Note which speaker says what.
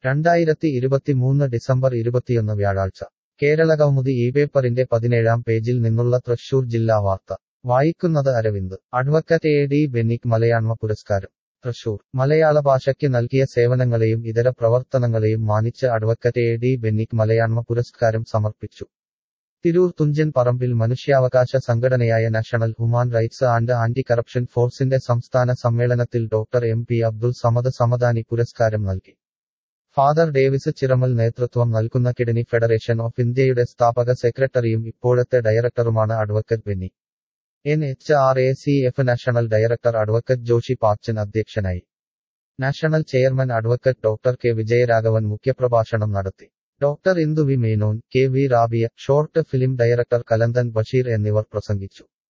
Speaker 1: 2023 December 21 വ്യാഴാഴ്ച കേരളകൗമുദി ഈ പേപ്പറിന്റെ 17-ാം പേജിൽ നിന്നുള്ള തൃശൂർ ജില്ലാ വാർത്ത വായിക്കുന്നത് അരവിന്ദ് അഡ്വക്കറ്റ് എ ഡി ബെന്നിക്ക് മലയാണ്മ പുരസ്കാരം തൃശൂർ മലയാള ഭാഷയ്ക്ക് നൽകിയ സേവനങ്ങളെയും ഇതര പ്രവർത്തനങ്ങളെയും മാനിച്ച് അഡ്വക്കറ്റ് എ ഡി ബെന്നിക്ക് മലയാണ്മ പുരസ്കാരം സമർപ്പിച്ചു തിരൂർ തുഞ്ചൻ പറമ്പിൽ മനുഷ്യാവകാശ സംഘടനയായ national human rights and anti corruption ഫോഴ്സിന്റെ സംസ്ഥാന സമ്മേളനത്തിൽ doctor M P Abdul Samad Samadani പുരസ്കാരം നൽകി ഫാദർ ഡേവിസ് ചിറമൽ നേതൃത്വം നൽകുന്ന കിഡ്നി ഫെഡറേഷൻ ഓഫ് ഇന്ത്യയുടെ സ്ഥാപക സെക്രട്ടറിയും ഇപ്പോഴത്തെ ഡയറക്ടറുമാണ് advocate Benny NHRACF national director advocate Joshy Pachan അധ്യക്ഷനായി national chairman advocate doctor K Vijayaraghavan മുഖ്യപ്രഭാഷണം നടത്തി doctor Indu V Menon K V Rabiya short film director Kalanthan Basheer എന്നിവർ പ്രസംഗിച്ചു